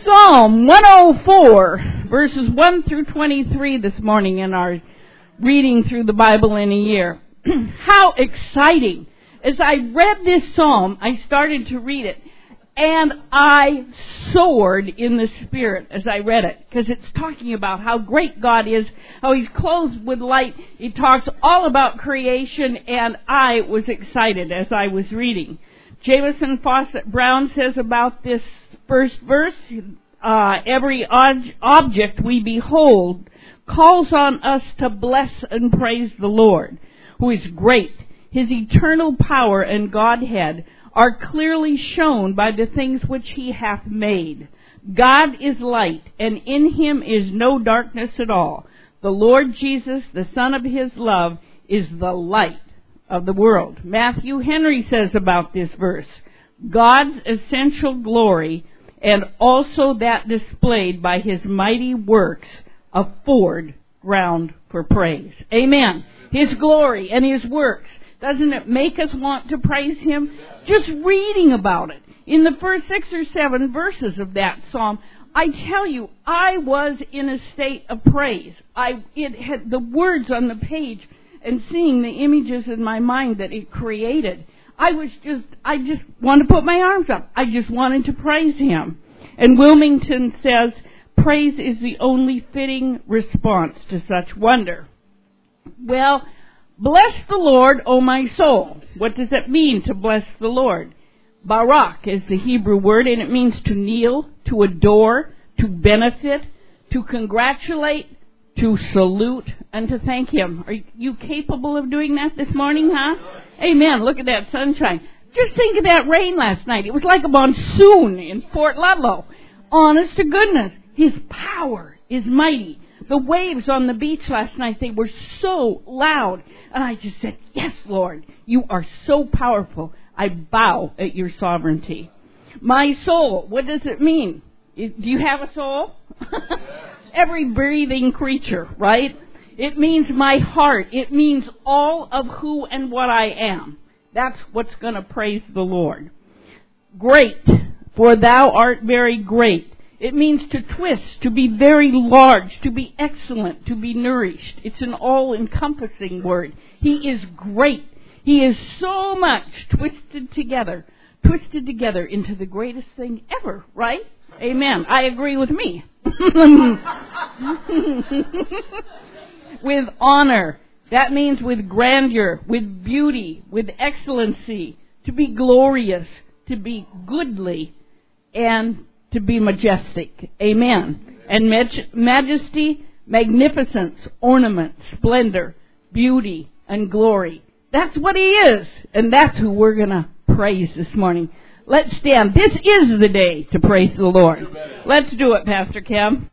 Psalm 104, verses 1 through 23 this morning in our reading through the Bible in a year. How exciting. As I read this psalm, I started to read it, and I soared in the Spirit as I read it, because it's talking about how great God is, how He's clothed with light. It talks all about creation, and I was excited as I was reading. Jamison Fawcett Brown says about this first verse, every object we behold calls on us to bless and praise the Lord, who is great. His eternal power and Godhead are clearly shown by the things which He hath made. God is light, and in Him is no darkness at all. The Lord Jesus, the Son of His love, is the light of the world. Matthew Henry says about this verse, God's essential glory, and also that displayed by His mighty works, afford ground for praise. Amen. His glory and His works. Doesn't it make us want to praise Him? Just reading about it. In the first 6 or 7 verses of that psalm, I tell you, I was in a state of praise. It had the words on the page and seeing the images in my mind that it created. I just wanted to put my arms up. I just wanted to praise Him. And Wilmington says, praise is the only fitting response to such wonder. Well, bless the Lord, O my soul. What does that mean, to bless the Lord? Barak is the Hebrew word, and it means to kneel, to adore, to benefit, to congratulate, to salute, and to thank Him. Are you capable of doing that this morning, huh? Amen. Look at that sunshine. Just think of that rain last night. It was like a monsoon in Fort Ludlow. Honest to goodness, His power is mighty. The waves on the beach last night, they were so loud. And I just said, yes, Lord, You are so powerful. I bow at Your sovereignty. My soul, what does it mean? Do you have a soul? Every breathing creature, right? It means my heart. It means all of who and what I am. That's what's going to praise the Lord. Great, for Thou art very great. It means to twist, to be very large, to be excellent, to be nourished. It's an all-encompassing word. He is great. He is so much twisted together into the greatest thing ever, right? Amen. I agree with me. With honor. That means with grandeur, with beauty, with excellency, to be glorious, to be goodly, and to be majestic. Amen. And majesty, magnificence, ornament, splendor, beauty, and glory. That's what He is. And that's who we're going to praise this morning. Let's stand. This is the day to praise the Lord. Let's do it, Pastor Cam.